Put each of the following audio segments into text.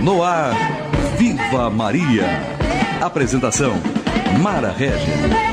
No ar, Viva Maria. Apresentação, Mara Regis.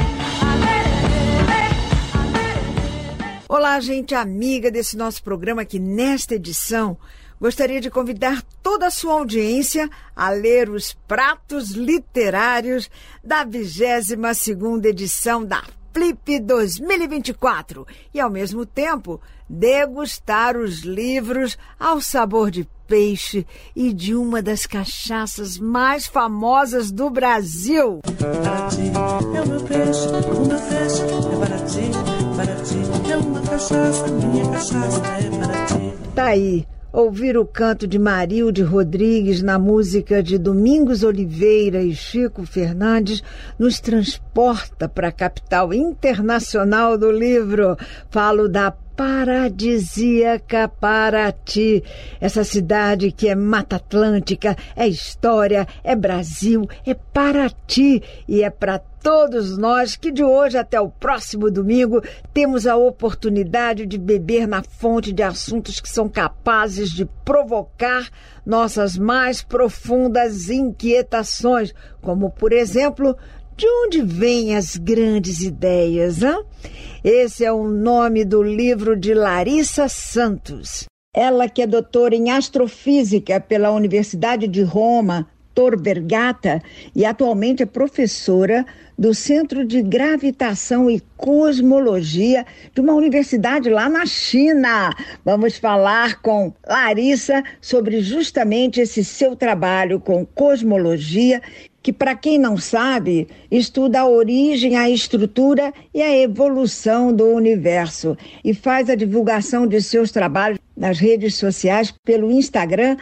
Olá, gente amiga desse nosso programa, que nesta edição gostaria de convidar toda a sua audiência a ler os pratos literários da 22ª edição da Flip 2024 e, ao mesmo tempo, degustar os livros ao sabor de peixe e de uma das cachaças mais famosas do Brasil. Paraty é o meu peixe é Paraty é uma cachaça, minha cachaça é Paraty. Tá aí. Ouvir o canto de Marilde Rodrigues na música de Domingos Oliveira e Chico Fernandes nos transporta para a capital internacional do livro. Falo da paradisíaca Paraty, essa cidade que é Mata Atlântica, é história, é Brasil, é Paraty, e é para todos nós que de hoje até o próximo domingo temos a oportunidade de beber na fonte de assuntos que são capazes de provocar nossas mais profundas inquietações, como, por exemplo, de onde vêm as grandes ideias, hein? Esse é o nome do livro de Larissa Santos. Ela, que é doutora em astrofísica pela Universidade de Roma, Tor Vergata, e atualmente é professora do Centro de Gravitação e Cosmologia de uma universidade lá na China. Vamos falar com Larissa sobre justamente esse seu trabalho com cosmologia, que, para quem não sabe, estuda a origem, a estrutura e a evolução do universo e faz a divulgação de seus trabalhos nas redes sociais pelo Instagram,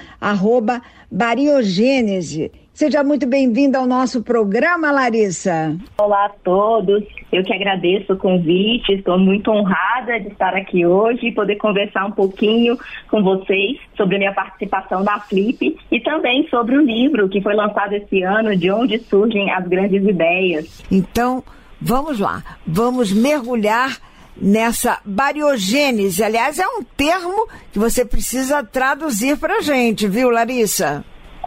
@Bariogênese. Seja muito bem-vinda ao nosso programa, Larissa. Olá a todos, eu que agradeço o convite, estou muito honrada de estar aqui hoje e poder conversar um pouquinho com vocês sobre a minha participação na Flip e também sobre o livro que foi lançado esse ano, De Onde Surgem as Grandes Ideias. Então, vamos lá, vamos mergulhar nessa bariogênese. Aliás, é um termo que você precisa traduzir para a gente, viu, Larissa?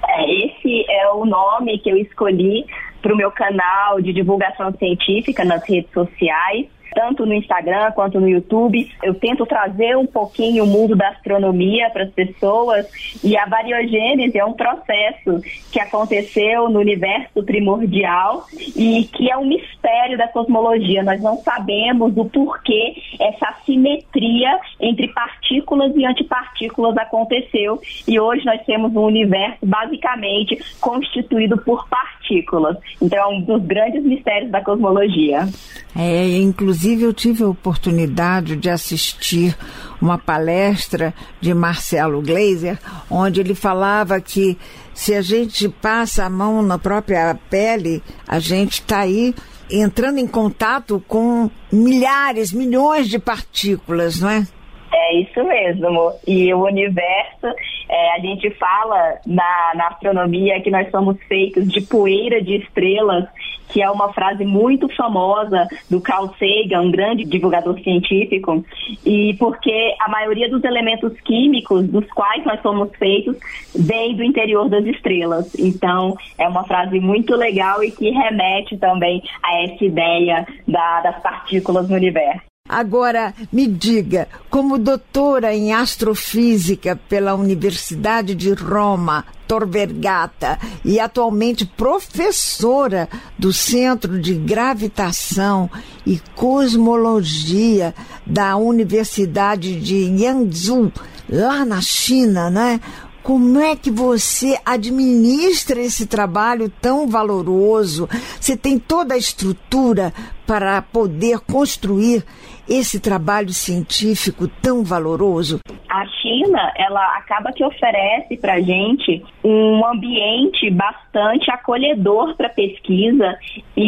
Esse é o nome que eu escolhi para o meu canal de divulgação científica nas redes sociais, tanto no Instagram quanto no YouTube. Eu tento trazer um pouquinho o mundo da astronomia para as pessoas, e a bariogênese é um processo que aconteceu no universo primordial e que é um mistério da cosmologia. Nós não sabemos o porquê essa assimetria entre partículas e antipartículas aconteceu, e hoje nós temos um universo basicamente constituído por partículas. Então é um dos grandes mistérios da cosmologia. Inclusive eu tive a oportunidade de assistir uma palestra de Marcelo Gleiser, onde ele falava que se a gente passa a mão na própria pele, a gente está aí entrando em contato com milhares, milhões de partículas, não é? É isso mesmo. E o universo, a gente fala na astronomia que nós somos feitos de poeira de estrelas, que é uma frase muito famosa do Carl Sagan, um grande divulgador científico, e porque a maioria dos elementos químicos dos quais nós somos feitos vem do interior das estrelas. Então, é uma frase muito legal e que remete também a essa ideia das partículas no universo. Agora, me diga, como doutora em astrofísica pela Universidade de Roma, Tor Vergata, e atualmente professora do Centro de Gravitação e Cosmologia da Universidade de Yangzhou, lá na China, né? Como é que você administra esse trabalho tão valoroso? Você tem toda a estrutura para poder construir esse trabalho científico tão valoroso? A China, ela acaba que oferece para a gente um ambiente bastante acolhedor para pesquisa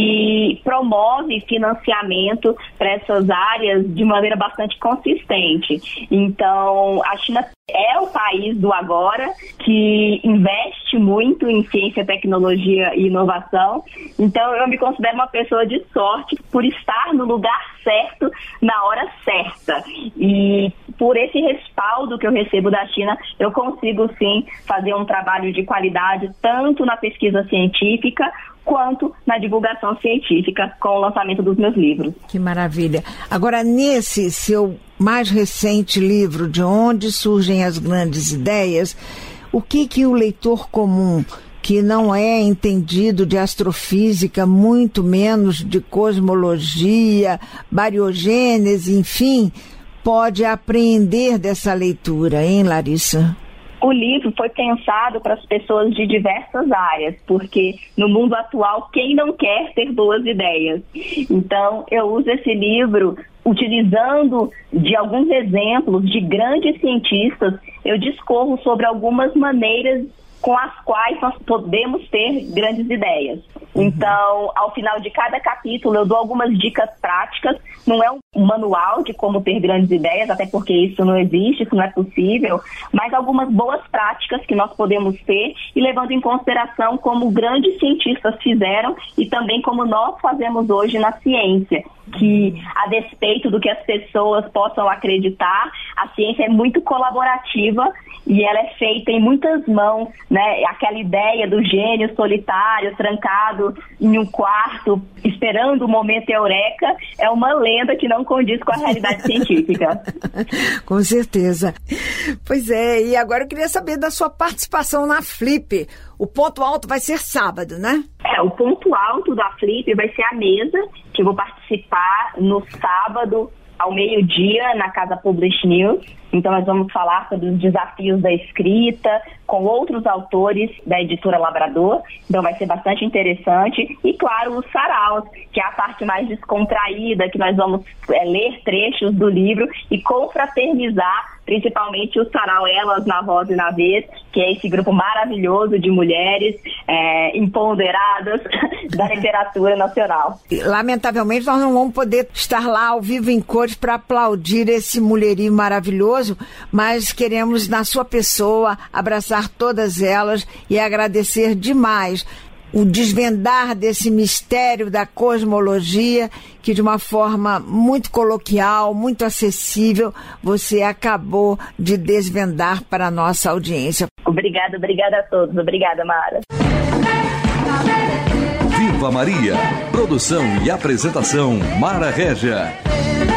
e promove financiamento para essas áreas de maneira bastante consistente. Então, a China é o país do agora, que investe muito em ciência, tecnologia e inovação. Então, eu me considero uma pessoa de sorte por estar no lugar certo, na hora certa. E por esse respaldo que eu recebo da China, eu consigo sim fazer um trabalho de qualidade, tanto na pesquisa científica, quanto na divulgação científica com o lançamento dos meus livros. Que maravilha. Agora, nesse seu mais recente livro, De Onde Surgem as Grandes Ideias, o que o leitor comum, que não é entendido de astrofísica, muito menos de cosmologia, bariogênese, enfim, pode apreender dessa leitura, hein, Larissa? O livro foi pensado para as pessoas de diversas áreas, porque no mundo atual, quem não quer ter boas ideias? Então, eu uso esse livro utilizando de alguns exemplos de grandes cientistas, eu discorro sobre algumas maneiras com as quais nós podemos ter grandes ideias. Então, ao final de cada capítulo, eu dou algumas dicas práticas. Não é um manual de como ter grandes ideias, até porque isso não existe, isso não é possível, mas algumas boas práticas que nós podemos ter e levando em consideração como grandes cientistas fizeram e também como nós fazemos hoje na ciência, que, a despeito do que as pessoas possam acreditar, a ciência é muito colaborativa e ela é feita em muitas mãos, né? Aquela ideia do gênio solitário, trancado em um quarto, esperando o momento eureka, é uma lenda que não condiz com a realidade científica. Com certeza. Pois é, e agora eu queria saber da sua participação na Flip. O ponto alto vai ser sábado, né? O ponto alto da Flip vai ser a mesa, que eu vou participar no sábado, ao meio-dia, na Casa Publish News. Então, nós vamos falar sobre os desafios da escrita, com outros autores da editora Labrador. Então, vai ser bastante interessante. E, claro, os saraus, que é a parte mais descontraída, que nós vamos ler trechos do livro e confraternizar, principalmente o sarau Elas na Voz e na Vez, que é esse grupo maravilhoso de mulheres empoderadas da literatura nacional. Lamentavelmente, nós não vamos poder estar lá ao vivo em cores para aplaudir esse mulherio maravilhoso, mas queremos, na sua pessoa, abraçar todas elas e agradecer demais o desvendar desse mistério da cosmologia, que de uma forma muito coloquial, muito acessível, você acabou de desvendar para a nossa audiência. Obrigada a todos. Obrigada, Mara. Viva Maria! Produção e apresentação, Mara Régia.